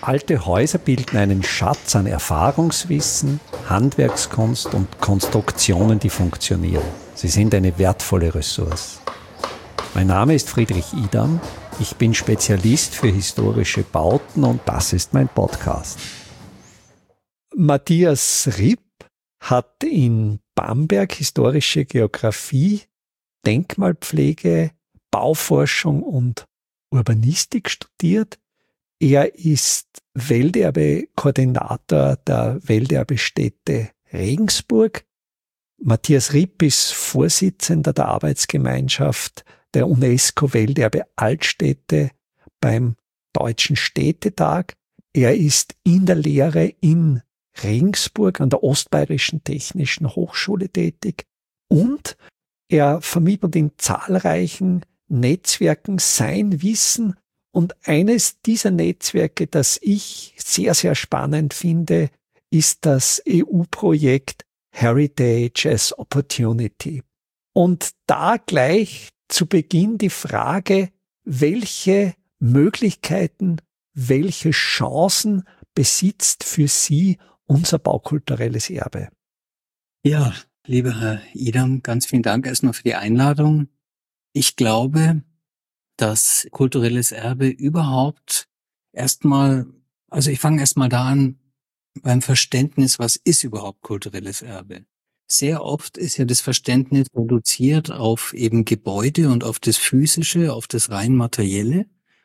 Alte Häuser bilden einen Schatz an Erfahrungswissen, Handwerkskunst und Konstruktionen, die funktionieren. Sie sind eine wertvolle Ressource. Mein Name ist Friedrich Idam. Ich bin Spezialist für historische Bauten und das ist mein Podcast. Matthias Ripp hat in Bamberg historische Geographie, Denkmalpflege, Bauforschung und Urbanistik studiert. Er ist Welterbe-Koordinator der Welterbestätte Regensburg. Matthias Ripp ist Vorsitzender der Arbeitsgemeinschaft der UNESCO-Welterbe Altstädte beim Deutschen Städtetag. Er ist in der Lehre in Regensburg an der Ostbayerischen Technischen Hochschule tätig und er vermittelt in zahlreichen Netzwerken sein Wissen. Und eines dieser Netzwerke, das ich sehr, sehr spannend finde, ist das EU-Projekt Heritage as Opportunity. Und da gleich zu Beginn die Frage, welche Möglichkeiten, welche Chancen besitzt für Sie unser baukulturelles Erbe? Ja, lieber Herr Idam, ganz vielen Dank erstmal für die Einladung. Ich glaube, dass kulturelles Erbe überhaupt ich fange erstmal da an, beim Verständnis, was ist überhaupt kulturelles Erbe? Sehr oft ist ja das Verständnis reduziert auf eben Gebäude und auf das Physische, auf das rein Materielle.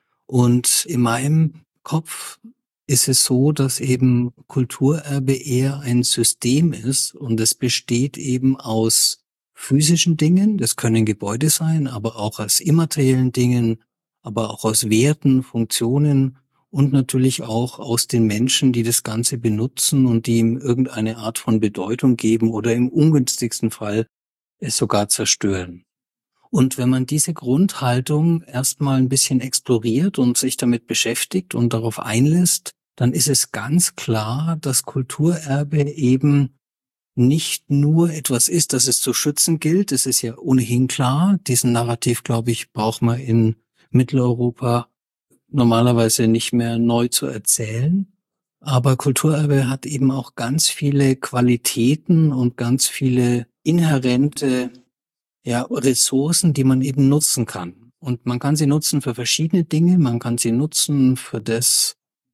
Und in meinem Kopf ist es so, dass eben Kulturerbe eher ein System ist und es besteht eben aus physischen Dingen, das können Gebäude sein, aber auch aus immateriellen Dingen, aber auch aus Werten, Funktionen und natürlich auch aus den Menschen, die das Ganze benutzen und die ihm irgendeine Art von Bedeutung geben oder im ungünstigsten Fall es sogar zerstören. Und wenn man diese Grundhaltung erstmal ein bisschen exploriert und sich damit beschäftigt und darauf einlässt, dann ist es ganz klar, dass Kulturerbe eben nicht nur etwas ist, das es zu schützen gilt. Es ist ja ohnehin klar. Diesen Narrativ, glaube ich, braucht man in Mitteleuropa normalerweise nicht mehr neu zu erzählen. Aber Kulturerbe hat eben auch ganz viele Qualitäten und ganz viele inhärente Ressourcen, die man eben nutzen kann. Und man kann sie nutzen für verschiedene Dinge. Man kann sie nutzen für das,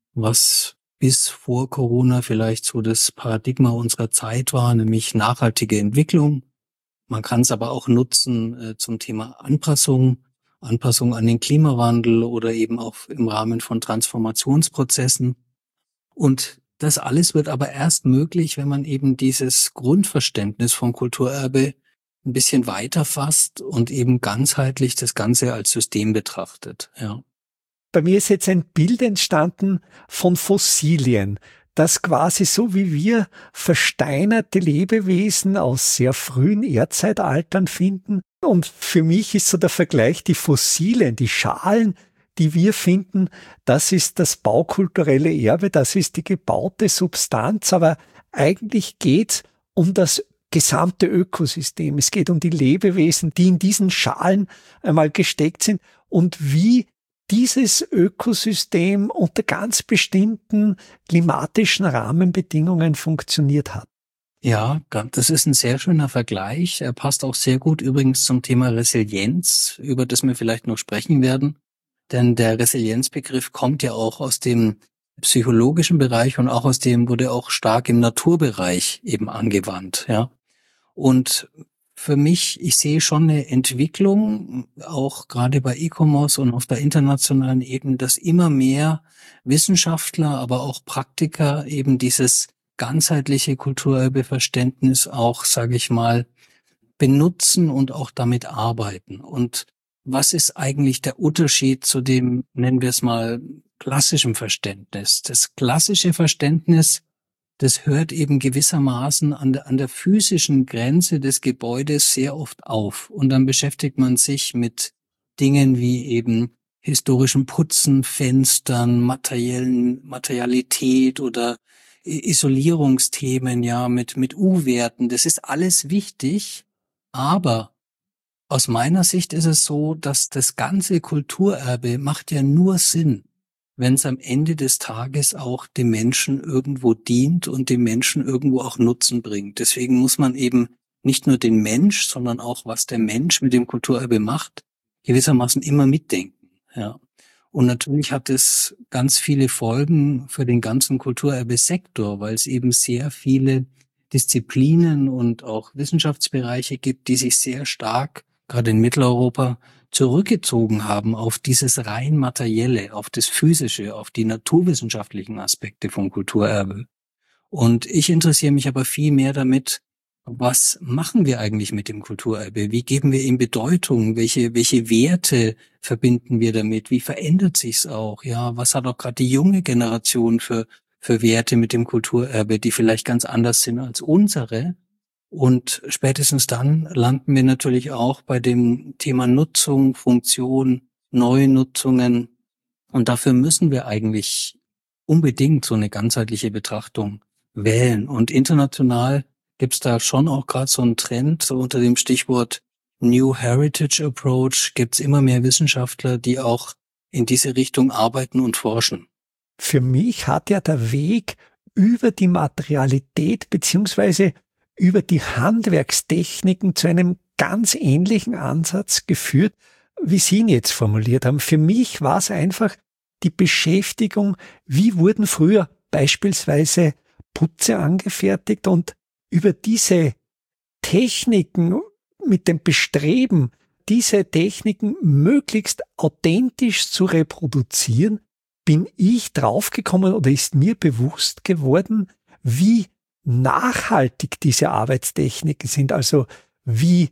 was bis vor Corona vielleicht so das Paradigma unserer Zeit war, nämlich nachhaltige Entwicklung. Man kann es aber auch nutzen zum Thema Anpassung an den Klimawandel oder eben auch im Rahmen von Transformationsprozessen. Und das alles wird aber erst möglich, wenn man eben dieses Grundverständnis von Kulturerbe ein bisschen weiter fasst und eben ganzheitlich das Ganze als System betrachtet, ja. Bei mir ist jetzt ein Bild entstanden von Fossilien, das quasi so wie wir versteinerte Lebewesen aus sehr frühen Erdzeitaltern finden. Und für mich ist so der Vergleich, die Fossilien, die Schalen, die wir finden, das ist das baukulturelle Erbe, das ist die gebaute Substanz. Aber eigentlich geht's um das gesamte Ökosystem. Es geht um die Lebewesen, die in diesen Schalen einmal gesteckt sind und wie dieses Ökosystem unter ganz bestimmten klimatischen Rahmenbedingungen funktioniert hat. Ja, das ist ein sehr schöner Vergleich. Er passt auch sehr gut übrigens zum Thema Resilienz, über das wir vielleicht noch sprechen werden. Denn der Resilienzbegriff kommt ja auch aus dem psychologischen Bereich und auch wurde auch stark im Naturbereich eben angewandt, ja. Und für mich, ich sehe schon eine Entwicklung, auch gerade bei E-Commerce und auf der internationalen Ebene, dass immer mehr Wissenschaftler, aber auch Praktiker eben dieses ganzheitliche Kulturerbeverständnis auch, sage ich mal, benutzen und auch damit arbeiten. Und was ist eigentlich der Unterschied zu dem, nennen wir es mal, klassischen Verständnis? Das klassische Verständnis, das hört eben gewissermaßen an der physischen Grenze des Gebäudes sehr oft auf. Und dann beschäftigt man sich mit Dingen wie eben historischem Putzen, Fenstern, Materialität oder Isolierungsthemen, ja, mit U-Werten. Das ist alles wichtig, aber aus meiner Sicht ist es so, dass das ganze Kulturerbe macht ja nur Sinn, wenn es am Ende des Tages auch dem Menschen irgendwo dient und dem Menschen irgendwo auch Nutzen bringt. Deswegen muss man eben nicht nur den Mensch, sondern auch, was der Mensch mit dem Kulturerbe macht, gewissermaßen immer mitdenken. Ja. Und natürlich hat es ganz viele Folgen für den ganzen Kulturerbe-Sektor, weil es eben sehr viele Disziplinen und auch Wissenschaftsbereiche gibt, die sich sehr stark, gerade in Mitteleuropa, zurückgezogen haben auf dieses rein Materielle, auf das Physische, auf die naturwissenschaftlichen Aspekte von Kulturerbe. Und ich interessiere mich aber viel mehr damit, was machen wir eigentlich mit dem Kulturerbe? Wie geben wir ihm Bedeutung? Welche Werte verbinden wir damit? Wie verändert sich's auch? Ja, was hat auch gerade die junge Generation für Werte mit dem Kulturerbe, die vielleicht ganz anders sind als unsere? Und spätestens dann landen wir natürlich auch bei dem Thema Nutzung, Funktion, neue Nutzungen. Und dafür müssen wir eigentlich unbedingt so eine ganzheitliche Betrachtung wählen. Und international gibt's da schon auch gerade so einen Trend, so unter dem Stichwort New Heritage Approach gibt's immer mehr Wissenschaftler, die auch in diese Richtung arbeiten und forschen. Für mich hat ja der Weg über die Materialität beziehungsweise über die Handwerkstechniken zu einem ganz ähnlichen Ansatz geführt, wie Sie ihn jetzt formuliert haben. Für mich war es einfach die Beschäftigung, wie wurden früher beispielsweise Putze angefertigt, und über diese Techniken, mit dem Bestreben, diese Techniken möglichst authentisch zu reproduzieren, bin ich draufgekommen oder ist mir bewusst geworden, wie nachhaltig diese Arbeitstechniken sind, also wie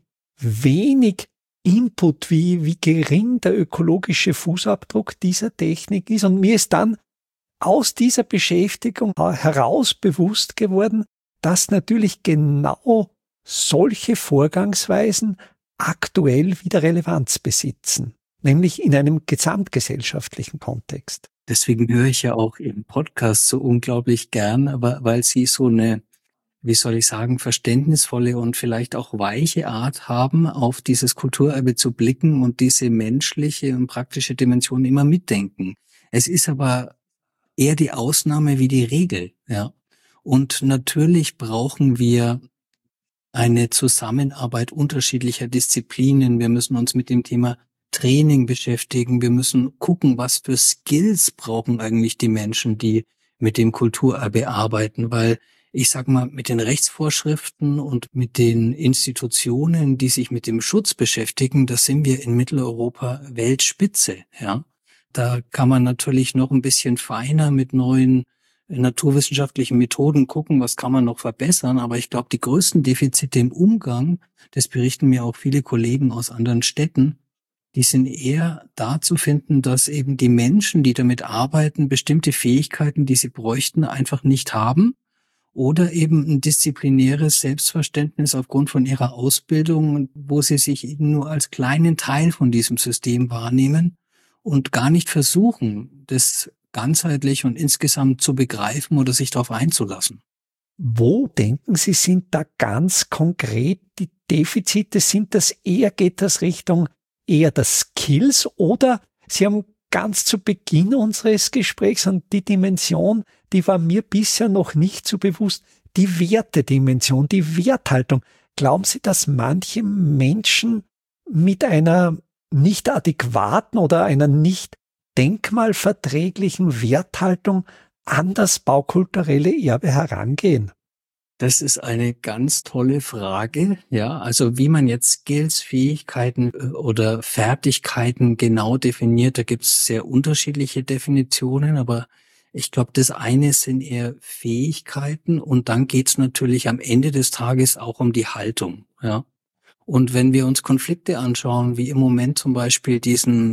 wenig Input, wie gering der ökologische Fußabdruck dieser Technik ist. Und mir ist dann aus dieser Beschäftigung heraus bewusst geworden, dass natürlich genau solche Vorgangsweisen aktuell wieder Relevanz besitzen, nämlich in einem gesamtgesellschaftlichen Kontext. Deswegen höre ich ja auch Ihren Podcast so unglaublich gern, aber weil Sie so eine, wie soll ich sagen, verständnisvolle und vielleicht auch weiche Art haben, auf dieses Kulturerbe zu blicken und diese menschliche und praktische Dimension immer mitdenken. Es ist aber eher die Ausnahme wie die Regel, ja. Und natürlich brauchen wir eine Zusammenarbeit unterschiedlicher Disziplinen. Wir müssen uns mit dem Thema Training beschäftigen. Wir müssen gucken, was für Skills brauchen eigentlich die Menschen, die mit dem Kulturerbe arbeiten, weil ich sag mal, mit den Rechtsvorschriften und mit den Institutionen, die sich mit dem Schutz beschäftigen, da sind wir in Mitteleuropa Weltspitze, ja. Da kann man natürlich noch ein bisschen feiner mit neuen naturwissenschaftlichen Methoden gucken, was kann man noch verbessern. Aber ich glaube, die größten Defizite im Umgang, das berichten mir auch viele Kollegen aus anderen Städten, die sind eher da zu finden, dass eben die Menschen, die damit arbeiten, bestimmte Fähigkeiten, die sie bräuchten, einfach nicht haben. Oder eben ein disziplinäres Selbstverständnis aufgrund von ihrer Ausbildung, wo sie sich eben nur als kleinen Teil von diesem System wahrnehmen und gar nicht versuchen, das ganzheitlich und insgesamt zu begreifen oder sich darauf einzulassen. Wo denken Sie, sind da ganz konkret die Defizite? Geht das Richtung eher das Skills, oder Sie haben ganz zu Beginn unseres Gesprächs, und die Dimension, die war mir bisher noch nicht so bewusst, die Wertedimension, die Werthaltung. Glauben Sie, dass manche Menschen mit einer nicht adäquaten oder einer nicht denkmalverträglichen Werthaltung an das baukulturelle Erbe herangehen? Das ist eine ganz tolle Frage, ja. Also wie man jetzt Skills, Fähigkeiten oder Fertigkeiten genau definiert, da gibt es sehr unterschiedliche Definitionen, aber ich glaube, das eine sind eher Fähigkeiten und dann geht's natürlich am Ende des Tages auch um die Haltung, ja. Und wenn wir uns Konflikte anschauen, wie im Moment zum Beispiel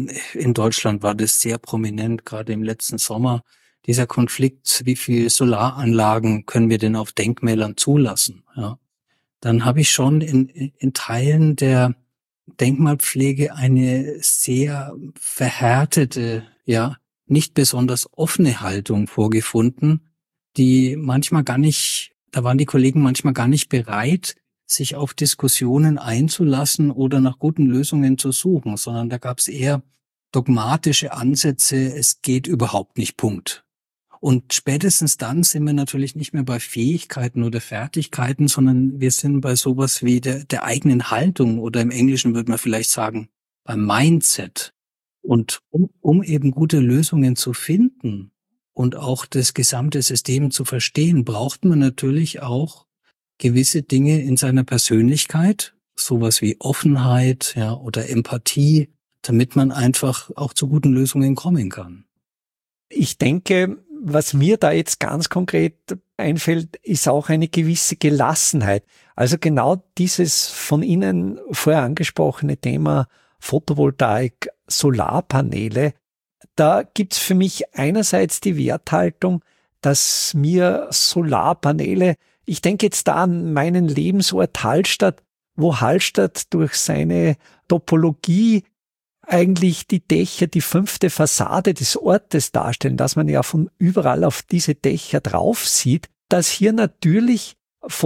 in Deutschland war das sehr prominent, gerade im letzten Sommer, dieser Konflikt, wie viel Solaranlagen können wir denn auf Denkmälern zulassen, ja. Dann habe ich schon in Teilen der Denkmalpflege eine sehr verhärtete, ja, nicht besonders offene Haltung vorgefunden, da waren die Kollegen manchmal gar nicht bereit, sich auf Diskussionen einzulassen oder nach guten Lösungen zu suchen, sondern da gab es eher dogmatische Ansätze, es geht überhaupt nicht, Punkt. Und spätestens dann sind wir natürlich nicht mehr bei Fähigkeiten oder Fertigkeiten, sondern wir sind bei sowas wie der eigenen Haltung, oder im Englischen würde man vielleicht sagen, beim Mindset. Und um eben gute Lösungen zu finden und auch das gesamte System zu verstehen, braucht man natürlich auch gewisse Dinge in seiner Persönlichkeit, sowas wie Offenheit, ja, oder Empathie, damit man einfach auch zu guten Lösungen kommen kann. Ich denke, was mir da jetzt ganz konkret einfällt, ist auch eine gewisse Gelassenheit. Also genau dieses von Ihnen vorher angesprochene Thema Photovoltaik, Solarpaneele, da gibt's für mich einerseits die Werthaltung, dass mir Solarpaneele, ich denke jetzt da an meinen Lebensort Hallstatt, wo Hallstatt durch seine Topologie eigentlich die Dächer, die 5. Fassade des Ortes darstellen, dass man ja von überall auf diese Dächer drauf sieht, dass hier natürlich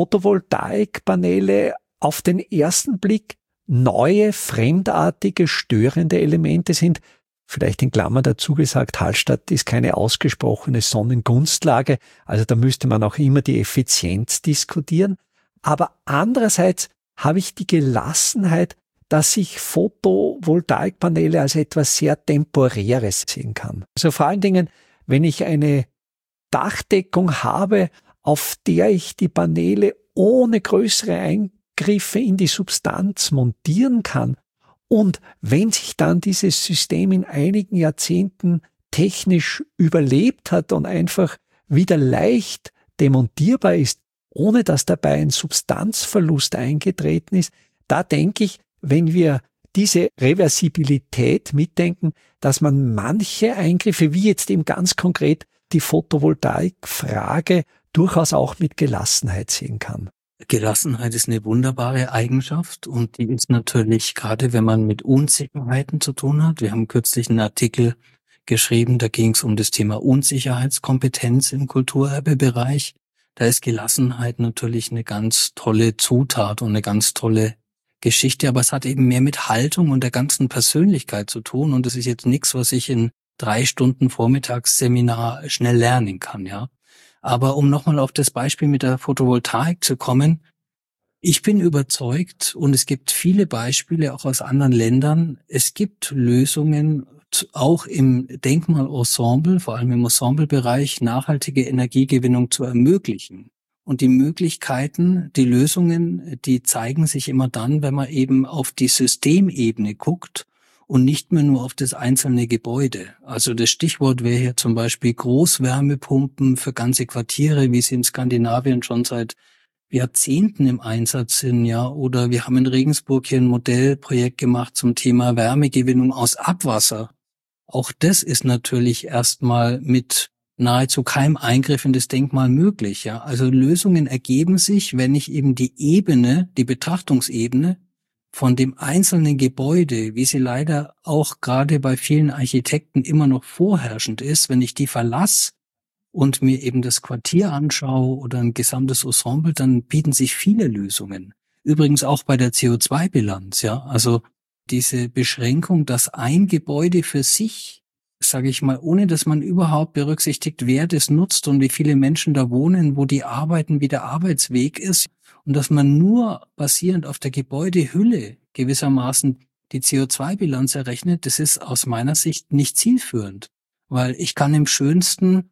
Photovoltaikpaneele auf den ersten Blick neue, fremdartige, störende Elemente sind. Vielleicht in Klammern dazu gesagt, Hallstatt ist keine ausgesprochene Sonnengunstlage, also da müsste man auch immer die Effizienz diskutieren. Aber andererseits habe ich die Gelassenheit, dass ich Photovoltaikpaneele als etwas sehr Temporäres sehen kann. Also vor allen Dingen, wenn ich eine Dachdeckung habe, auf der ich die Paneele ohne größere Eingriffe in die Substanz montieren kann, und wenn sich dann dieses System in einigen Jahrzehnten technisch überlebt hat und einfach wieder leicht demontierbar ist, ohne dass dabei ein Substanzverlust eingetreten ist, da denke ich, wenn wir diese Reversibilität mitdenken, dass man manche Eingriffe, wie jetzt eben ganz konkret die Photovoltaikfrage, durchaus auch mit Gelassenheit sehen kann. Gelassenheit ist eine wunderbare Eigenschaft und die ist natürlich, gerade wenn man mit Unsicherheiten zu tun hat. Wir haben kürzlich einen Artikel geschrieben, da ging es um das Thema Unsicherheitskompetenz im Kulturerbebereich. Da ist Gelassenheit natürlich eine ganz tolle Zutat und eine ganz tolle Geschichte, aber es hat eben mehr mit Haltung und der ganzen Persönlichkeit zu tun und das ist jetzt nichts, was ich in 3 Stunden Vormittagsseminar schnell lernen kann, ja. Aber um nochmal auf das Beispiel mit der Photovoltaik zu kommen, ich bin überzeugt und es gibt viele Beispiele auch aus anderen Ländern, es gibt Lösungen, auch im Denkmalensemble, vor allem im Ensemblebereich, nachhaltige Energiegewinnung zu ermöglichen. Und die Möglichkeiten, die Lösungen, die zeigen sich immer dann, wenn man eben auf die Systemebene guckt und nicht mehr nur auf das einzelne Gebäude. Also das Stichwort wäre hier zum Beispiel Großwärmepumpen für ganze Quartiere, wie sie in Skandinavien schon seit Jahrzehnten im Einsatz sind, ja. Oder wir haben in Regensburg hier ein Modellprojekt gemacht zum Thema Wärmegewinnung aus Abwasser. Auch das ist natürlich erstmal mit nahezu keinem Eingriff in das Denkmal möglich, ja. Also Lösungen ergeben sich, wenn ich eben die Ebene, die Betrachtungsebene von dem einzelnen Gebäude, wie sie leider auch gerade bei vielen Architekten immer noch vorherrschend ist, wenn ich die verlasse und mir eben das Quartier anschaue oder ein gesamtes Ensemble, dann bieten sich viele Lösungen. Übrigens auch bei der CO2-Bilanz, ja. Also diese Beschränkung, dass ein Gebäude für sich, sage ich mal, ohne dass man überhaupt berücksichtigt, wer das nutzt und wie viele Menschen da wohnen, wo die arbeiten, wie der Arbeitsweg ist und dass man nur basierend auf der Gebäudehülle gewissermaßen die CO2-Bilanz errechnet, das ist aus meiner Sicht nicht zielführend, weil ich kann im schönsten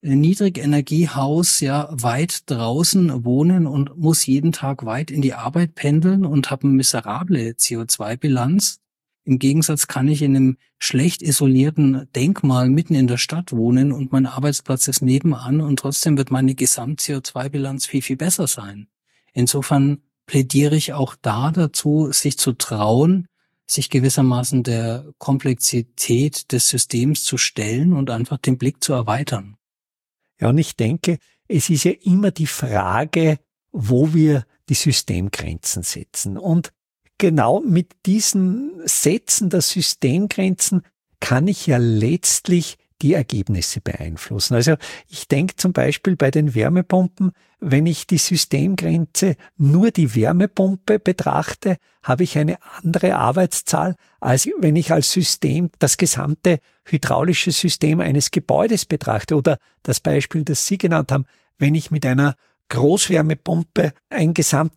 Niedrigenergiehaus ja weit draußen wohnen und muss jeden Tag weit in die Arbeit pendeln und habe eine miserable CO2-Bilanz. Im Gegensatz kann ich in einem schlecht isolierten Denkmal mitten in der Stadt wohnen und mein Arbeitsplatz ist nebenan und trotzdem wird meine Gesamt-CO2-Bilanz viel, viel besser sein. Insofern plädiere ich auch da dazu, sich zu trauen, sich gewissermaßen der Komplexität des Systems zu stellen und einfach den Blick zu erweitern. Ja, und ich denke, es ist ja immer die Frage, wo wir die Systemgrenzen setzen. Und genau mit diesen Sätzen der Systemgrenzen kann ich ja letztlich die Ergebnisse beeinflussen. Also ich denke zum Beispiel bei den Wärmepumpen, wenn ich die Systemgrenze nur die Wärmepumpe betrachte, habe ich eine andere Arbeitszahl, als wenn ich als System das gesamte hydraulische System eines Gebäudes betrachte. Oder das Beispiel, das Sie genannt haben, wenn ich mit einer Großwärmepumpe ein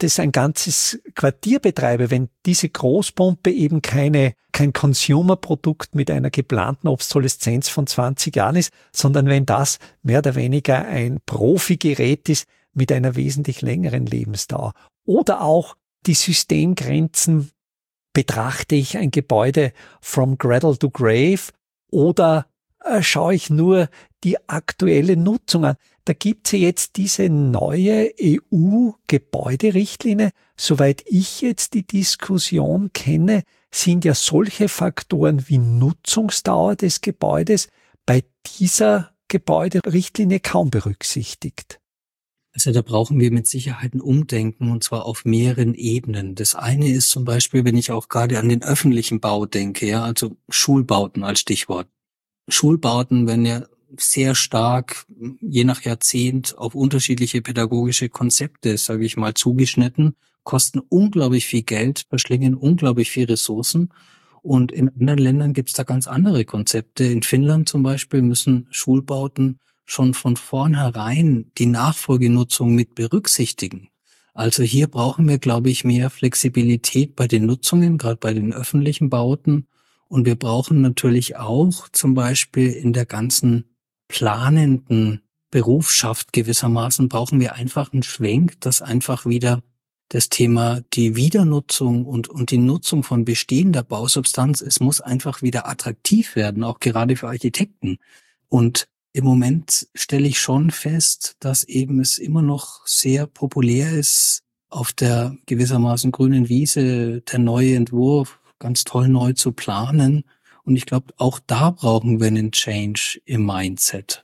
ganzes Quartier betreibe, wenn diese Großpumpe eben kein Consumer-Produkt mit einer geplanten Obsoleszenz von 20 Jahren ist, sondern wenn das mehr oder weniger ein Profi-Gerät ist mit einer wesentlich längeren Lebensdauer. Oder auch die Systemgrenzen, betrachte ich ein Gebäude from cradle to grave oder schaue ich nur die aktuelle Nutzung an. Da gibt es ja jetzt diese neue EU-Gebäuderichtlinie. Soweit ich jetzt die Diskussion kenne, sind ja solche Faktoren wie Nutzungsdauer des Gebäudes bei dieser Gebäuderichtlinie kaum berücksichtigt. Also da brauchen wir mit Sicherheit ein Umdenken, und zwar auf mehreren Ebenen. Das eine ist zum Beispiel, wenn ich auch gerade an den öffentlichen Bau denke, ja, also Schulbauten als Stichwort. Schulbauten werden ja sehr stark, je nach Jahrzehnt, auf unterschiedliche pädagogische Konzepte, sage ich mal, zugeschnitten, kosten unglaublich viel Geld, verschlingen unglaublich viel Ressourcen. Und in anderen Ländern gibt es da ganz andere Konzepte. In Finnland zum Beispiel müssen Schulbauten schon von vornherein die Nachfolgenutzung mit berücksichtigen. Also hier brauchen wir, glaube ich, mehr Flexibilität bei den Nutzungen, gerade bei den öffentlichen Bauten. Und wir brauchen natürlich auch zum Beispiel in der ganzen planenden Berufsschaft gewissermaßen, brauchen wir einfach einen Schwenk, dass einfach wieder das Thema die Wiedernutzung und die Nutzung von bestehender Bausubstanz, es muss einfach wieder attraktiv werden, auch gerade für Architekten. Und im Moment stelle ich schon fest, dass eben es immer noch sehr populär ist, auf der gewissermaßen grünen Wiese der neue Entwurf ganz toll neu zu planen. Und ich glaube, auch da brauchen wir einen Change im Mindset.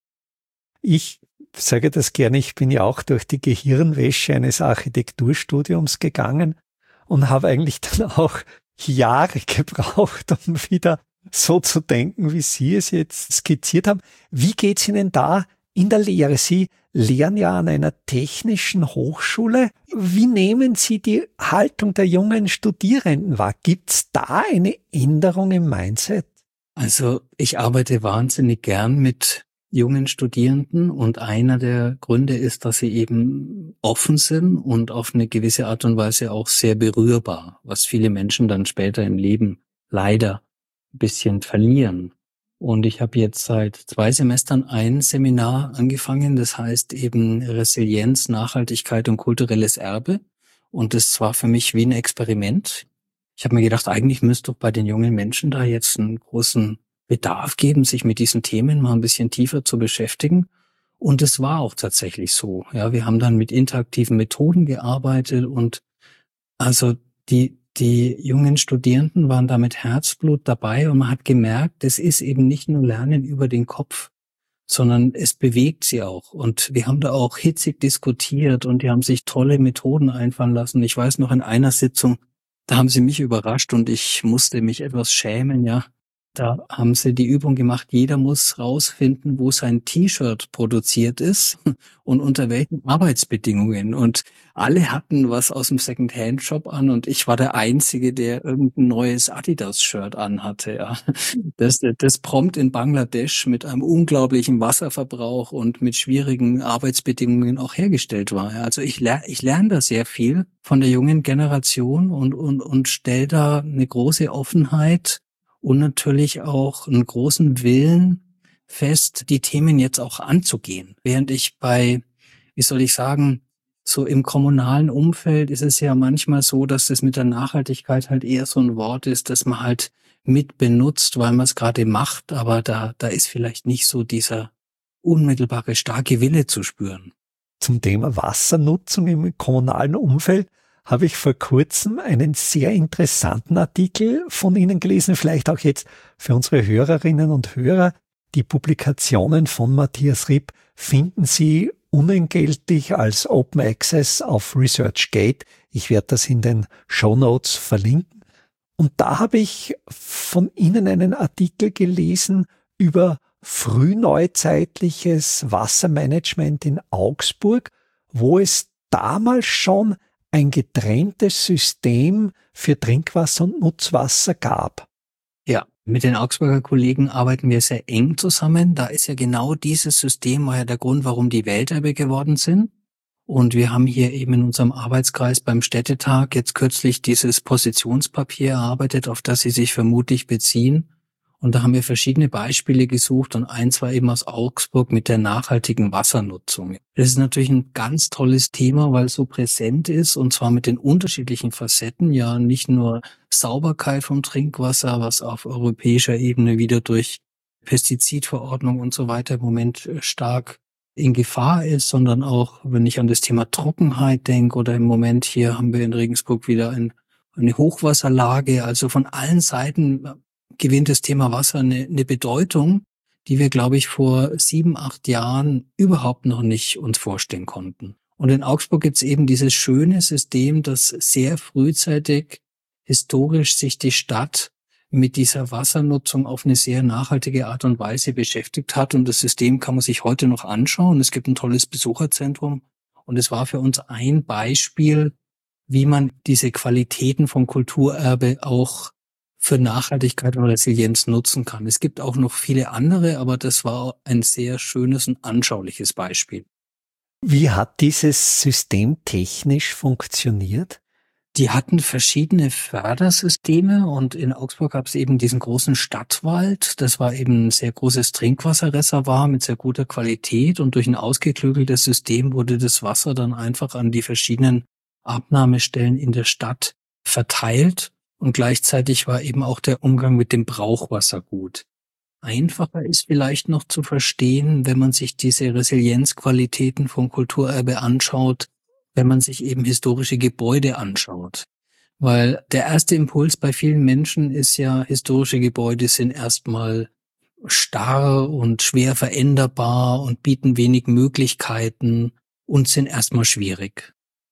Ich sage das gerne, ich bin ja auch durch die Gehirnwäsche eines Architekturstudiums gegangen und habe eigentlich dann auch Jahre gebraucht, um wieder so zu denken, wie Sie es jetzt skizziert haben. Wie geht's Ihnen da in der Lehre? Sie lehren ja an einer technischen Hochschule. Wie nehmen Sie die Haltung der jungen Studierenden wahr? Gibt's da eine Änderung im Mindset? Also ich arbeite wahnsinnig gern mit jungen Studierenden und einer der Gründe ist, dass sie eben offen sind und auf eine gewisse Art und Weise auch sehr berührbar, was viele Menschen dann später im Leben leider ein bisschen verlieren. Und ich habe jetzt seit 2 Semestern ein Seminar angefangen, das heißt eben Resilienz, Nachhaltigkeit und kulturelles Erbe. Und das war für mich wie ein Experiment. Ich habe mir gedacht, eigentlich müsste doch bei den jungen Menschen da jetzt einen großen Bedarf geben, sich mit diesen Themen mal ein bisschen tiefer zu beschäftigen. Und es war auch tatsächlich so. Ja, wir haben dann mit interaktiven Methoden gearbeitet und also die jungen Studierenden waren da mit Herzblut dabei und man hat gemerkt, es ist eben nicht nur Lernen über den Kopf, sondern es bewegt sie auch. Und wir haben da auch hitzig diskutiert und die haben sich tolle Methoden einfallen lassen. Ich weiß noch, in einer Sitzung, da haben sie mich überrascht und ich musste mich etwas schämen, ja. Da haben sie die Übung gemacht, jeder muss rausfinden, wo sein T-Shirt produziert ist und unter welchen Arbeitsbedingungen. Und alle hatten was aus dem Second-Hand-Shop an und ich war der Einzige, der irgendein neues Adidas-Shirt anhatte. Ja. Das prompt in Bangladesch mit einem unglaublichen Wasserverbrauch und mit schwierigen Arbeitsbedingungen auch hergestellt war. Ja. Also ich lerne da sehr viel von der jungen Generation und stelle da eine große Offenheit und natürlich auch einen großen Willen fest, die Themen jetzt auch anzugehen. Während ich so im kommunalen Umfeld ist es ja manchmal so, dass das mit der Nachhaltigkeit halt eher so ein Wort ist, das man halt mit benutzt, weil man es gerade macht, aber da ist vielleicht nicht so dieser unmittelbare starke Wille zu spüren. Zum Thema Wassernutzung im kommunalen Umfeld habe ich vor kurzem einen sehr interessanten Artikel von Ihnen gelesen, vielleicht auch jetzt für unsere Hörerinnen und Hörer. Die Publikationen von Matthias Ripp finden Sie unentgeltlich als Open Access auf ResearchGate. Ich werde das in den Shownotes verlinken. Und da habe ich von Ihnen einen Artikel gelesen über frühneuzeitliches Wassermanagement in Augsburg, wo es damals schon ein getrenntes System für Trinkwasser und Nutzwasser gab. Ja, mit den Augsburger Kollegen arbeiten wir sehr eng zusammen. Da ist ja genau dieses System, war ja der Grund, warum die Welterbe geworden sind. Und wir haben hier eben in unserem Arbeitskreis beim Städtetag jetzt kürzlich dieses Positionspapier erarbeitet, auf das Sie sich vermutlich beziehen. Und da haben wir verschiedene Beispiele gesucht und eins war eben aus Augsburg mit der nachhaltigen Wassernutzung. Das ist natürlich ein ganz tolles Thema, weil es so präsent ist und zwar mit den unterschiedlichen Facetten, ja nicht nur Sauberkeit vom Trinkwasser, was auf europäischer Ebene wieder durch Pestizidverordnung und so weiter im Moment stark in Gefahr ist, sondern auch, wenn ich an das Thema Trockenheit denke oder im Moment hier haben wir in Regensburg wieder eine Hochwasserlage, also von allen Seiten gewinnt das Thema Wasser eine Bedeutung, die wir, glaube ich, vor 7, 8 Jahren überhaupt noch nicht uns vorstellen konnten. Und in Augsburg gibt es eben dieses schöne System, dass sehr frühzeitig historisch sich die Stadt mit dieser Wassernutzung auf eine sehr nachhaltige Art und Weise beschäftigt hat. Und das System kann man sich heute noch anschauen. Es gibt ein tolles Besucherzentrum. Und es war für uns ein Beispiel, wie man diese Qualitäten von Kulturerbe auch für Nachhaltigkeit und Resilienz nutzen kann. Es gibt auch noch viele andere, aber das war ein sehr schönes und anschauliches Beispiel. Wie hat dieses System technisch funktioniert? Die hatten verschiedene Fördersysteme und in Augsburg gab es eben diesen großen Stadtwald. Das war eben ein sehr großes Trinkwasserreservoir mit sehr guter Qualität und durch ein ausgeklügeltes System wurde das Wasser dann einfach an die verschiedenen Abnahmestellen in der Stadt verteilt. Und gleichzeitig war eben auch der Umgang mit dem Brauchwasser gut. Einfacher ist vielleicht noch zu verstehen, wenn man sich diese Resilienzqualitäten von Kulturerbe anschaut, wenn man sich eben historische Gebäude anschaut. Weil der erste Impuls bei vielen Menschen ist ja, historische Gebäude sind erstmal starr und schwer veränderbar und bieten wenig Möglichkeiten und sind erstmal schwierig.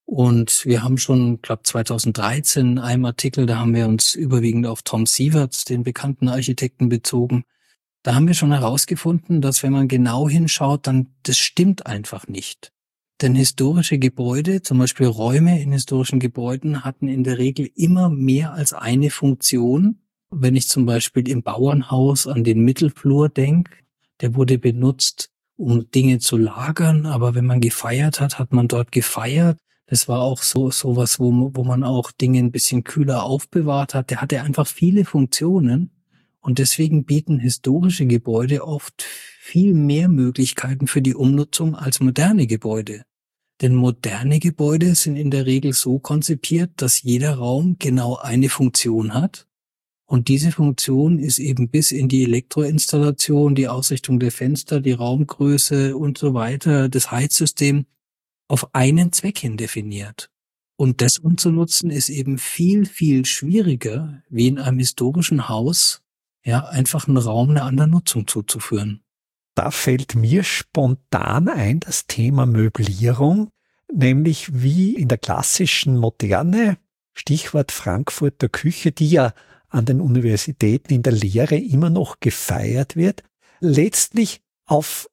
Und wir haben schon, glaube 2013 in einem Artikel, da haben wir uns überwiegend auf Tom Sieverts, den bekannten Architekten, bezogen. Da haben wir schon herausgefunden, dass wenn man genau hinschaut, dann das stimmt einfach nicht. Denn historische Gebäude, zum Beispiel Räume in historischen Gebäuden, hatten in der Regel immer mehr als eine Funktion. Wenn ich zum Beispiel im Bauernhaus an den Mittelflur denke, der wurde benutzt, um Dinge zu lagern, aber wenn man gefeiert hat, hat man dort gefeiert. Das war auch sowas, wo man auch Dinge ein bisschen kühler aufbewahrt hat. Der hatte einfach viele Funktionen und deswegen bieten historische Gebäude oft viel mehr Möglichkeiten für die Umnutzung als moderne Gebäude. Denn moderne Gebäude sind in der Regel so konzipiert, dass jeder Raum genau eine Funktion hat. Und diese Funktion ist eben bis in die Elektroinstallation, die Ausrichtung der Fenster, die Raumgröße und so weiter, das Heizsystem auf einen Zweck hin definiert. Und das umzunutzen ist eben viel, viel schwieriger, wie in einem historischen Haus, ja, einfach einen Raum einer anderen Nutzung zuzuführen. Da fällt mir spontan ein das Thema Möblierung, nämlich wie in der klassischen Moderne, Stichwort Frankfurter Küche, die ja an den Universitäten in der Lehre immer noch gefeiert wird, letztlich auf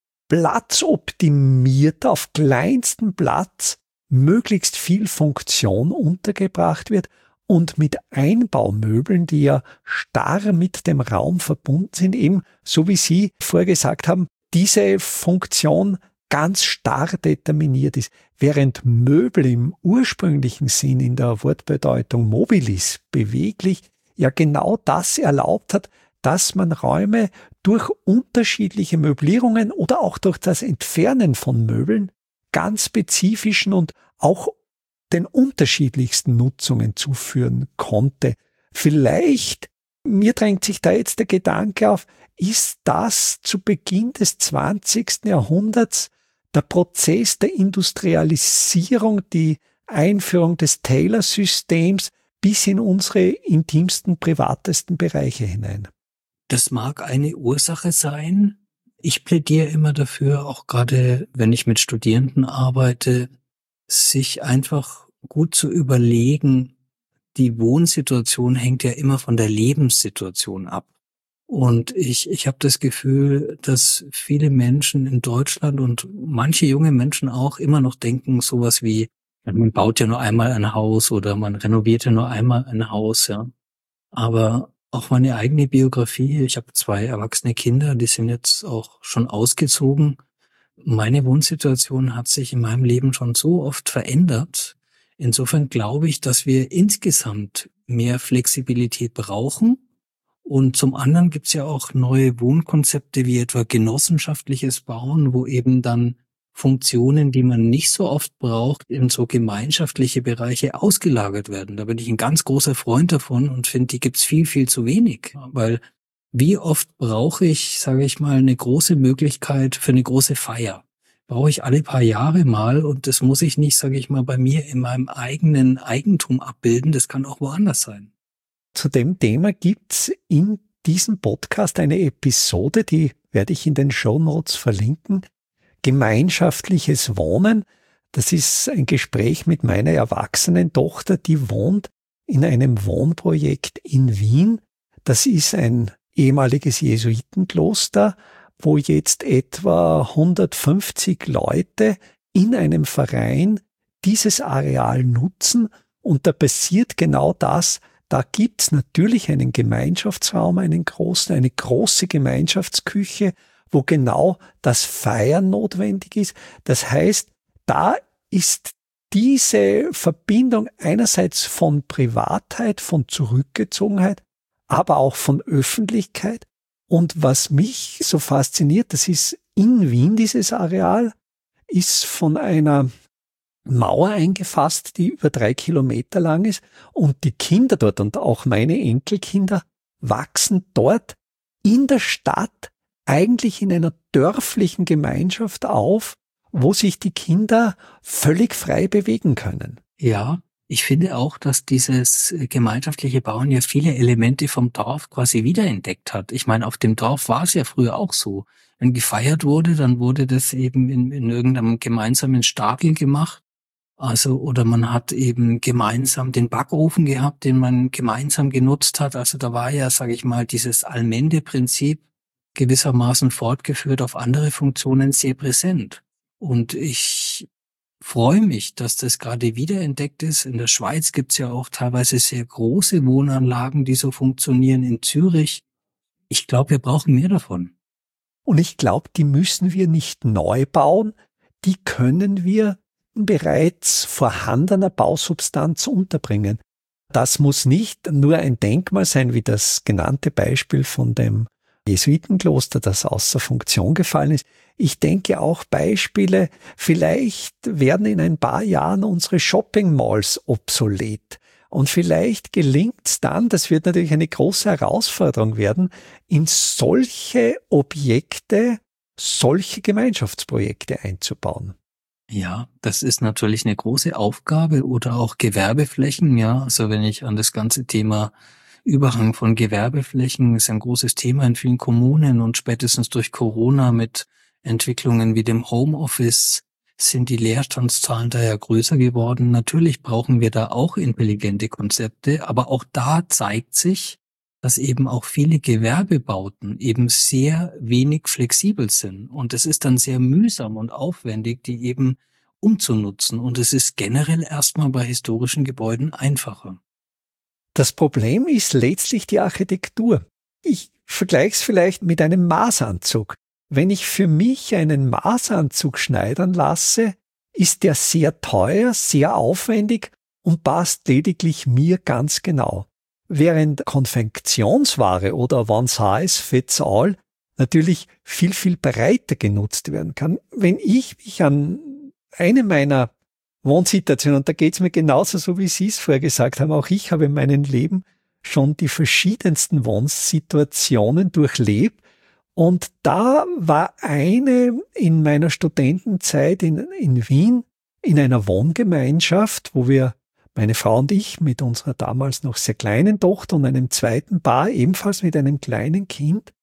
Platz optimiert, auf kleinstem Platz möglichst viel Funktion untergebracht wird und mit Einbaumöbeln, die ja starr mit dem Raum verbunden sind, eben, so wie Sie vorgesagt haben, diese Funktion ganz starr determiniert ist, während Möbel im ursprünglichen Sinn in der Wortbedeutung mobilis, beweglich, ja genau das erlaubt hat, dass man Räume durch unterschiedliche Möblierungen oder auch durch das Entfernen von Möbeln ganz spezifischen und auch den unterschiedlichsten Nutzungen zuführen konnte. Vielleicht, mir drängt sich da jetzt der Gedanke auf, ist das zu Beginn des 20. Jahrhunderts der Prozess der Industrialisierung, die Einführung des Taylor-Systems bis in unsere intimsten, privatesten Bereiche hinein? Das mag eine Ursache sein. Ich plädiere immer dafür, auch gerade wenn ich mit Studierenden arbeite, sich einfach gut zu überlegen, die Wohnsituation hängt ja immer von der Lebenssituation ab. Und ich habe das Gefühl, dass viele Menschen in Deutschland und manche junge Menschen auch immer noch denken, sowas wie, ja, man baut ja nur einmal ein Haus oder man renoviert ja nur einmal ein Haus, ja. Aber auch meine eigene Biografie, ich habe 2 erwachsene Kinder, die sind jetzt auch schon ausgezogen. Meine Wohnsituation hat sich in meinem Leben schon so oft verändert. Insofern glaube ich, dass wir insgesamt mehr Flexibilität brauchen. Und zum anderen gibt's ja auch neue Wohnkonzepte wie etwa genossenschaftliches Bauen, wo eben dann Funktionen, die man nicht so oft braucht, in so gemeinschaftliche Bereiche ausgelagert werden. Da bin ich ein ganz großer Freund davon und finde, die gibt's viel, viel zu wenig. Weil wie oft brauche ich, sage ich mal, eine große Möglichkeit für eine große Feier? Brauche ich alle paar Jahre mal und das muss ich nicht, sage ich mal, bei mir in meinem eigenen Eigentum abbilden. Das kann auch woanders sein. Zu dem Thema gibt's in diesem Podcast eine Episode, die werde ich in den Shownotes verlinken. Gemeinschaftliches Wohnen. Das ist ein Gespräch mit meiner erwachsenen Tochter, die wohnt in einem Wohnprojekt in Wien. Das ist ein ehemaliges Jesuitenkloster, wo jetzt etwa 150 Leute in einem Verein dieses Areal nutzen. Und da passiert genau das. Da gibt's natürlich einen Gemeinschaftsraum, eine große Gemeinschaftsküche, wo genau das Feiern notwendig ist. Das heißt, da ist diese Verbindung einerseits von Privatheit, von Zurückgezogenheit, aber auch von Öffentlichkeit. Und was mich so fasziniert, das ist in Wien, dieses Areal, ist von einer Mauer eingefasst, die über 3 Kilometer lang ist, und die Kinder dort und auch meine Enkelkinder wachsen dort in der Stadt eigentlich in einer dörflichen Gemeinschaft auf, wo sich die Kinder völlig frei bewegen können. Ja, ich finde auch, dass dieses gemeinschaftliche Bauen ja viele Elemente vom Dorf quasi wiederentdeckt hat. Ich meine, auf dem Dorf war es ja früher auch so. Wenn gefeiert wurde, dann wurde das eben in irgendeinem gemeinsamen Stadel gemacht. Also, oder man hat eben gemeinsam den Backofen gehabt, den man gemeinsam genutzt hat. Also da war ja, sage ich mal, dieses Allmende-Prinzip gewissermaßen fortgeführt auf andere Funktionen sehr präsent. Und ich freue mich, dass das gerade wiederentdeckt ist. In der Schweiz gibt's ja auch teilweise sehr große Wohnanlagen, die so funktionieren. In Zürich. Ich glaube, wir brauchen mehr davon. Und ich glaube, die müssen wir nicht neu bauen. Die können wir bereits vorhandener Bausubstanz unterbringen. Das muss nicht nur ein Denkmal sein, wie das genannte Beispiel von dem Jesuitenkloster, das außer Funktion gefallen ist. Ich denke auch Beispiele, vielleicht werden in ein paar Jahren unsere Shopping-Malls obsolet. Und vielleicht gelingt es dann, das wird natürlich eine große Herausforderung werden, in solche Objekte, solche Gemeinschaftsprojekte einzubauen. Ja, das ist natürlich eine große Aufgabe, oder auch Gewerbeflächen, ja. Also wenn ich an das ganze Thema Überhang von Gewerbeflächen, ist ein großes Thema in vielen Kommunen, und spätestens durch Corona mit Entwicklungen wie dem Homeoffice sind die Leerstandszahlen da ja größer geworden. Natürlich brauchen wir da auch intelligente Konzepte, aber auch da zeigt sich, dass eben auch viele Gewerbebauten eben sehr wenig flexibel sind. Und es ist dann sehr mühsam und aufwendig, die eben umzunutzen. Und es ist generell erstmal bei historischen Gebäuden einfacher. Das Problem ist letztlich die Architektur. Ich vergleiche es vielleicht mit einem Maßanzug. Wenn ich für mich einen Maßanzug schneidern lasse, ist der sehr teuer, sehr aufwendig und passt lediglich mir ganz genau. Während Konfektionsware oder One Size Fits All natürlich viel, viel breiter genutzt werden kann. Wenn ich mich an eine meiner Wohnsituationen, und da geht's mir genauso, so wie Sie es vorher gesagt haben, auch ich habe in meinem Leben schon die verschiedensten Wohnsituationen durchlebt, und da war eine in meiner Studentenzeit in Wien in einer Wohngemeinschaft, wo wir, meine Frau und ich, mit unserer damals noch sehr kleinen Tochter und einem zweiten Paar, ebenfalls mit einem kleinen Kind,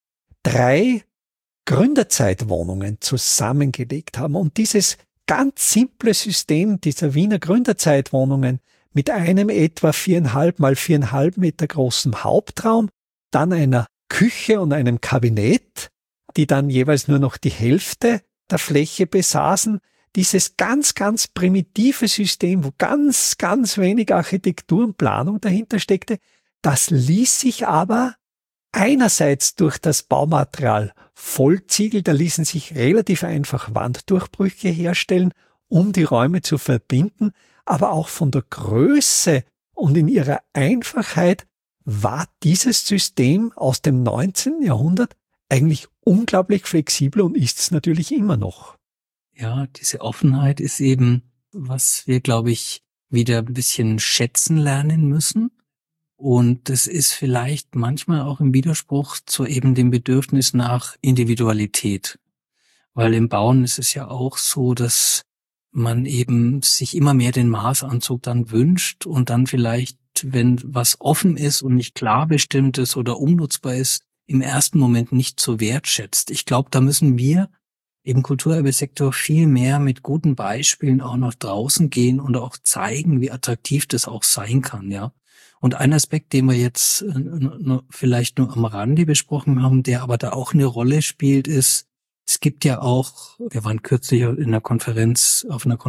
3 Gründerzeitwohnungen zusammengelegt haben. Und dieses ganz simple System dieser Wiener Gründerzeitwohnungen mit einem etwa 4,5 mal 4,5 Meter großen Hauptraum, dann einer Küche und einem Kabinett, die dann jeweils nur noch die Hälfte der Fläche besaßen. Dieses ganz, ganz primitive System, wo ganz, ganz wenig Architektur und Planung dahinter steckte, das ließ sich aber einerseits durch das Baumaterial Vollziegel, da ließen sich relativ einfach Wanddurchbrüche herstellen, um die Räume zu verbinden, aber auch von der Größe und in ihrer Einfachheit war dieses System aus dem 19. Jahrhundert eigentlich unglaublich flexibel und ist es natürlich immer noch. Ja, diese Offenheit ist eben, was wir, glaube ich, wieder ein bisschen schätzen lernen müssen. Und das ist vielleicht manchmal auch im Widerspruch zu eben dem Bedürfnis nach Individualität. Weil im Bauen ist es ja auch so, dass man eben sich immer mehr den Maßanzug dann wünscht und dann vielleicht, wenn was offen ist und nicht klar bestimmt ist oder umnutzbar ist, im ersten Moment nicht so wertschätzt. Ich glaube, da müssen wir im Kulturerbesektor viel mehr mit guten Beispielen auch nach draußen gehen und auch zeigen, wie attraktiv das auch sein kann, ja. Und ein Aspekt, den wir jetzt vielleicht nur am Rande besprochen haben, der aber da auch eine Rolle spielt, ist, es gibt ja auch, wir waren kürzlich auf einer Konferenz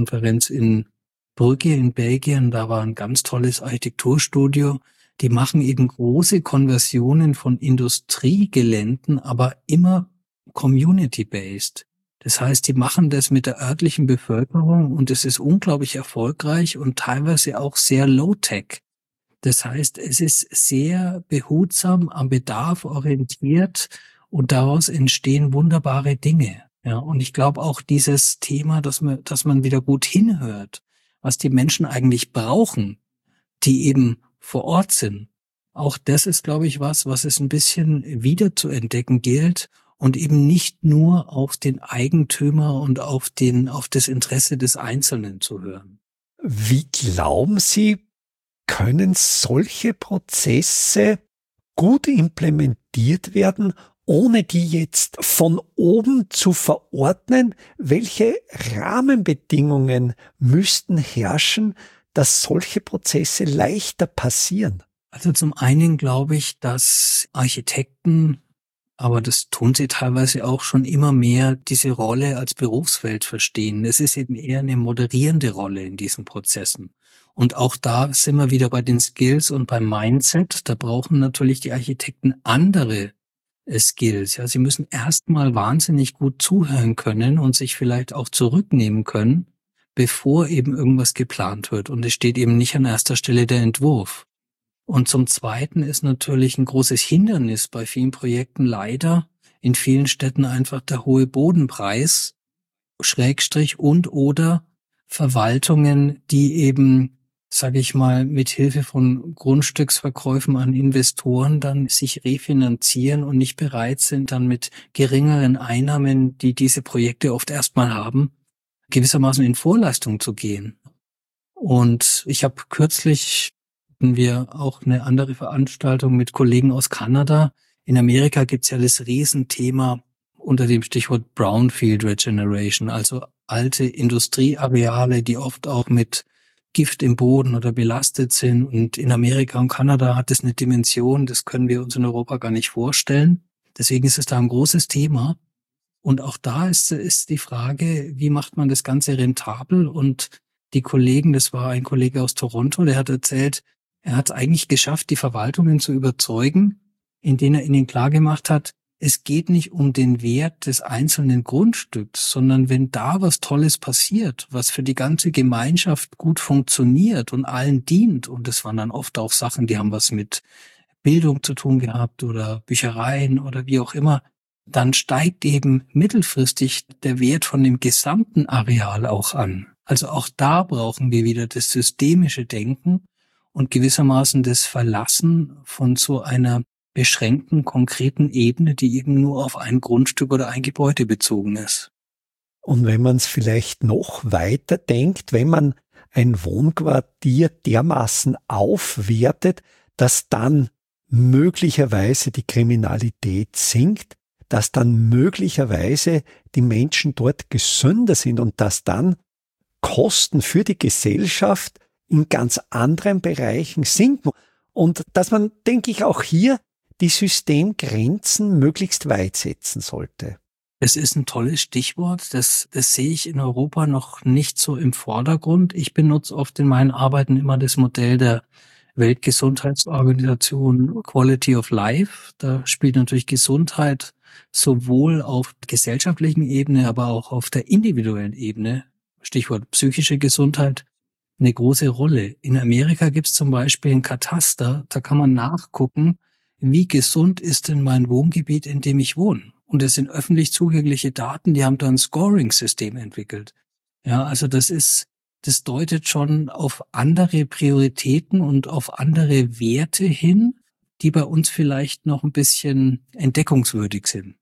in Brugge in Belgien, da war ein ganz tolles Architekturstudio. Die machen eben große Konversionen von Industriegeländen, aber immer community-based. Das heißt, die machen das mit der örtlichen Bevölkerung und es ist unglaublich erfolgreich und teilweise auch sehr low-tech. Das heißt, es ist sehr behutsam, am Bedarf orientiert und daraus entstehen wunderbare Dinge. Ja, und ich glaube auch dieses Thema, dass man wieder gut hinhört, was die Menschen eigentlich brauchen, die eben vor Ort sind. Auch das ist, glaube ich, was es ein bisschen wieder zu entdecken gilt und eben nicht nur auf den Eigentümer und auf das Interesse des Einzelnen zu hören. Wie glauben Sie, können solche Prozesse gut implementiert werden, ohne die jetzt von oben zu verordnen? Welche Rahmenbedingungen müssten herrschen, dass solche Prozesse leichter passieren? Also zum einen glaube ich, dass Architekten, aber das tun sie teilweise auch schon immer mehr, diese Rolle als Berufsfeld verstehen. Es ist eben eher eine moderierende Rolle in diesen Prozessen. Und auch da sind wir wieder bei den Skills und beim Mindset. Da brauchen natürlich die Architekten andere Skills. Ja, sie müssen erstmal wahnsinnig gut zuhören können und sich vielleicht auch zurücknehmen können, bevor eben irgendwas geplant wird. Und es steht eben nicht an erster Stelle der Entwurf. Und zum Zweiten ist natürlich ein großes Hindernis bei vielen Projekten leider in vielen Städten einfach der hohe Bodenpreis, Schrägstrich und oder Verwaltungen, die eben, sage ich mal, mit Hilfe von Grundstücksverkäufen an Investoren dann sich refinanzieren und nicht bereit sind, dann mit geringeren Einnahmen, die diese Projekte oft erstmal haben, gewissermaßen in Vorleistung zu gehen. Und ich habe kürzlich hatten wir auch eine andere Veranstaltung mit Kollegen aus Kanada. In Amerika gibt's ja das Riesenthema unter dem Stichwort Brownfield Regeneration, also alte Industrieareale, die oft auch mit Gift im Boden oder belastet sind. Und in Amerika und Kanada hat es eine Dimension, das können wir uns in Europa gar nicht vorstellen. Deswegen ist es da ein großes Thema. Und auch da ist die Frage, wie macht man das Ganze rentabel? Und die Kollegen, das war ein Kollege aus Toronto, der hat erzählt, er hat es eigentlich geschafft, die Verwaltungen zu überzeugen, indem er ihnen klargemacht hat, es geht nicht um den Wert des einzelnen Grundstücks, sondern wenn da was Tolles passiert, was für die ganze Gemeinschaft gut funktioniert und allen dient, und das waren dann oft auch Sachen, die haben was mit Bildung zu tun gehabt oder Büchereien oder wie auch immer, dann steigt eben mittelfristig der Wert von dem gesamten Areal auch an. Also auch da brauchen wir wieder das systemische Denken und gewissermaßen das Verlassen von so einer beschränkten, konkreten Ebene, die eben nur auf ein Grundstück oder ein Gebäude bezogen ist. Und wenn man es vielleicht noch weiter denkt, wenn man ein Wohnquartier dermaßen aufwertet, dass dann möglicherweise die Kriminalität sinkt, dass dann möglicherweise die Menschen dort gesünder sind und dass dann Kosten für die Gesellschaft in ganz anderen Bereichen sinken. Und dass man, denke ich, auch hier die Systemgrenzen möglichst weit setzen sollte? Es ist ein tolles Stichwort. Das sehe ich in Europa noch nicht so im Vordergrund. Ich benutze oft in meinen Arbeiten immer das Modell der Weltgesundheitsorganisation Quality of Life. Da spielt natürlich Gesundheit sowohl auf gesellschaftlichen Ebene, aber auch auf der individuellen Ebene, Stichwort psychische Gesundheit, eine große Rolle. In Amerika gibt es zum Beispiel ein Kataster, da kann man nachgucken, wie gesund ist denn mein Wohngebiet, in dem ich wohne. Und es sind öffentlich zugängliche Daten, die haben da ein Scoring-System entwickelt. Ja, also das deutet schon auf andere Prioritäten und auf andere Werte hin, die bei uns vielleicht noch ein bisschen entdeckungswürdig sind.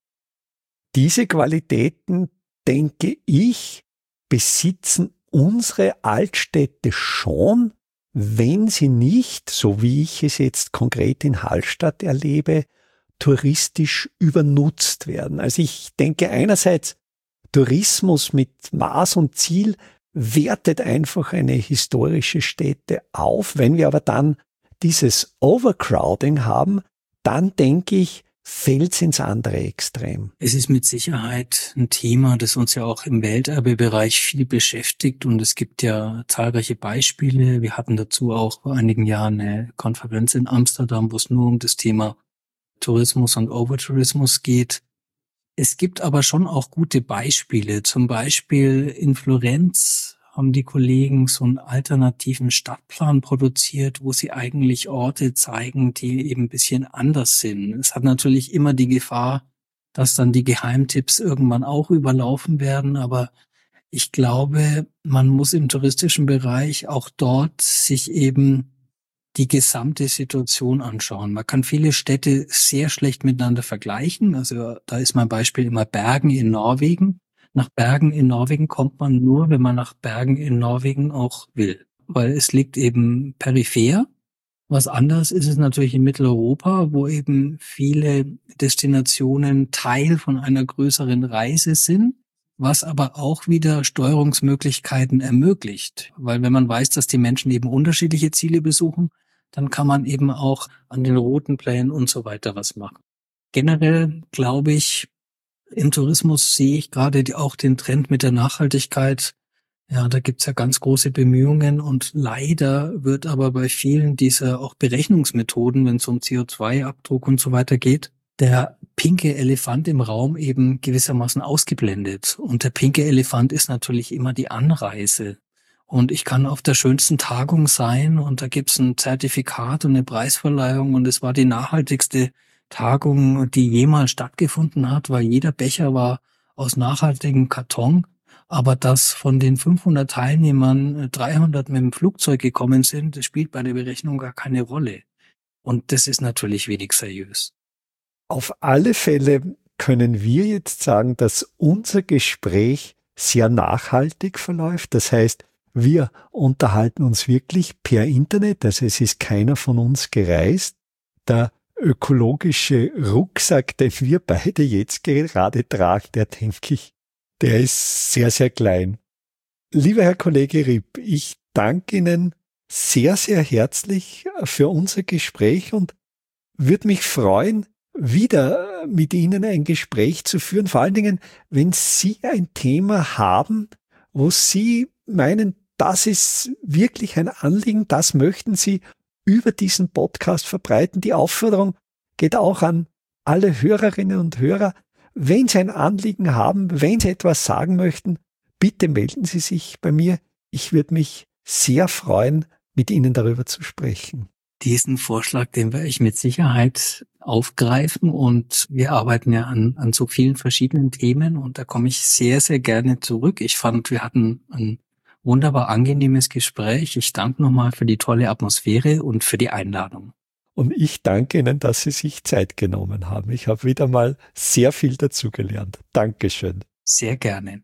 Diese Qualitäten, denke ich, besitzen unsere Altstädte schon, wenn sie nicht, so wie ich es jetzt konkret in Hallstatt erlebe, touristisch übernutzt werden. Also ich denke einerseits, Tourismus mit Maß und Ziel wertet einfach eine historische Stätte auf. Wenn wir aber dann dieses Overcrowding haben, dann denke ich, fällt es ins andere Extrem. Es ist mit Sicherheit ein Thema, das uns ja auch im Welterbebereich viel beschäftigt, und es gibt ja zahlreiche Beispiele. Wir hatten dazu auch vor einigen Jahren eine Konferenz in Amsterdam, wo es nur um das Thema Tourismus und Overtourismus geht. Es gibt aber schon auch gute Beispiele. Zum Beispiel in Florenz haben die Kollegen so einen alternativen Stadtplan produziert, wo sie eigentlich Orte zeigen, die eben ein bisschen anders sind. Es hat natürlich immer die Gefahr, dass dann die Geheimtipps irgendwann auch überlaufen werden, aber ich glaube, man muss im touristischen Bereich auch dort sich eben die gesamte Situation anschauen. Man kann viele Städte sehr schlecht miteinander vergleichen. Also da ist mein Beispiel immer Bergen in Norwegen. Nach Bergen in Norwegen kommt man nur, wenn man nach Bergen in Norwegen auch will, weil es liegt eben peripher. Was anders ist es natürlich in Mitteleuropa, wo eben viele Destinationen Teil von einer größeren Reise sind, was aber auch wieder Steuerungsmöglichkeiten ermöglicht. Weil wenn man weiß, dass die Menschen eben unterschiedliche Ziele besuchen, dann kann man eben auch an den Routenplänen und so weiter was machen. Generell glaube ich, im Tourismus sehe ich gerade auch den Trend mit der Nachhaltigkeit. Ja, da gibt's ja ganz große Bemühungen, und leider wird aber bei vielen dieser auch Berechnungsmethoden, wenn es um CO2-Abdruck und so weiter geht, der pinke Elefant im Raum eben gewissermaßen ausgeblendet. Und der pinke Elefant ist natürlich immer die Anreise. Und ich kann auf der schönsten Tagung sein und da gibt's ein Zertifikat und eine Preisverleihung, und es war die nachhaltigste Tagung, die jemals stattgefunden hat, weil jeder Becher war aus nachhaltigem Karton. Aber dass von den 500 Teilnehmern 300 mit dem Flugzeug gekommen sind, das spielt bei der Berechnung gar keine Rolle. Und das ist natürlich wenig seriös. Auf alle Fälle können wir jetzt sagen, dass unser Gespräch sehr nachhaltig verläuft. Das heißt, wir unterhalten uns wirklich per Internet, also es ist keiner von uns gereist. Der ökologische Rucksack, den wir beide jetzt gerade tragen, der denke ich, der ist sehr, sehr klein. Lieber Herr Kollege Ripp, ich danke Ihnen sehr, sehr herzlich für unser Gespräch und würde mich freuen, wieder mit Ihnen ein Gespräch zu führen. Vor allen Dingen, wenn Sie ein Thema haben, wo Sie meinen, das ist wirklich ein Anliegen, das möchten Sie über diesen Podcast verbreiten. Die Aufforderung geht auch an alle Hörerinnen und Hörer. Wenn Sie ein Anliegen haben, wenn Sie etwas sagen möchten, bitte melden Sie sich bei mir. Ich würde mich sehr freuen, mit Ihnen darüber zu sprechen. Diesen Vorschlag, den werde ich mit Sicherheit aufgreifen, und wir arbeiten ja an so vielen verschiedenen Themen, und da komme ich sehr, sehr gerne zurück. Ich fand, wir hatten ein wunderbar angenehmes Gespräch. Ich danke nochmal für die tolle Atmosphäre und für die Einladung. Und ich danke Ihnen, dass Sie sich Zeit genommen haben. Ich habe wieder mal sehr viel dazugelernt. Dankeschön. Sehr gerne.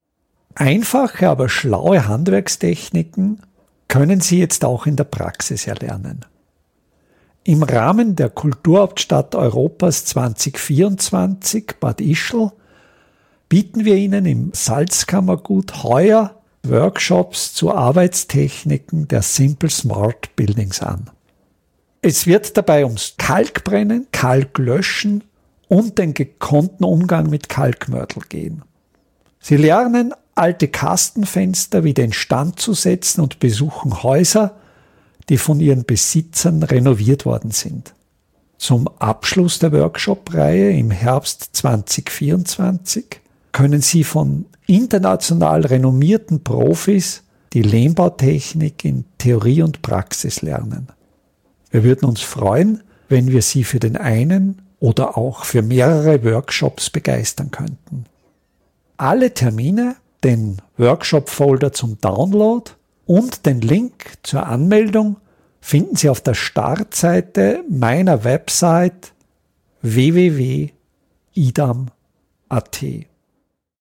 Einfache, aber schlaue Handwerkstechniken können Sie jetzt auch in der Praxis erlernen. Im Rahmen der Kulturhauptstadt Europas 2024 Bad Ischl bieten wir Ihnen im Salzkammergut heuer Workshops zu Arbeitstechniken der Simple Smart Buildings an. Es wird dabei ums Kalkbrennen, Kalklöschen und den gekonnten Umgang mit Kalkmörtel gehen. Sie lernen, alte Kastenfenster wieder instand zu setzen und besuchen Häuser, die von ihren Besitzern renoviert worden sind. Zum Abschluss der Workshop-Reihe im Herbst 2024 können Sie von international renommierten Profis die Lehmbautechnik in Theorie und Praxis lernen. Wir würden uns freuen, wenn wir Sie für den einen oder auch für mehrere Workshops begeistern könnten. Alle Termine, den Workshop-Folder zum Download und den Link zur Anmeldung finden Sie auf der Startseite meiner Website www.idam.at.